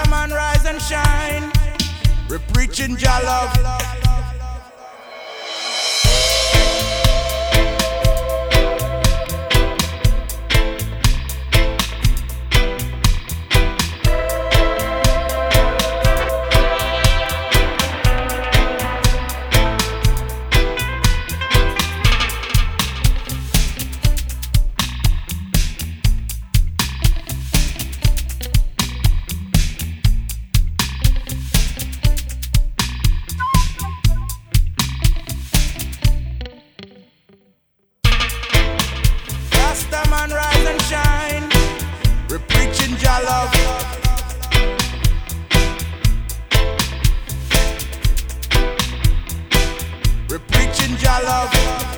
Rastaman rise and shine. We're preaching Jah love. Rastaman rise and shine. We're preaching Jah love. We're preaching Jah love.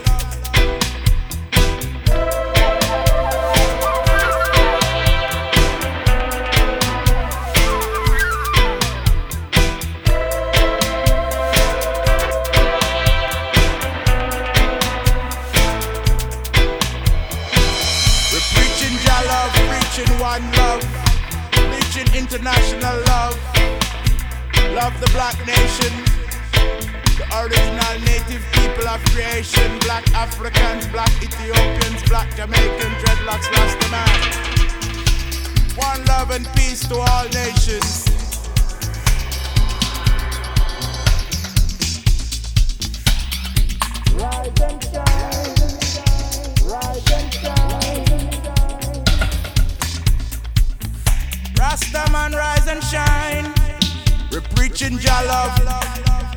Preaching Jah love, preaching one love, preaching international love. Love the black nation, the original native people of creation. Black Africans, black Ethiopians, black Jamaicans, dreadlocks, Rastaman. One love and peace to all nations. Rise and shine, rise and shine. Rastaman rise and shine. We're preaching Jah love.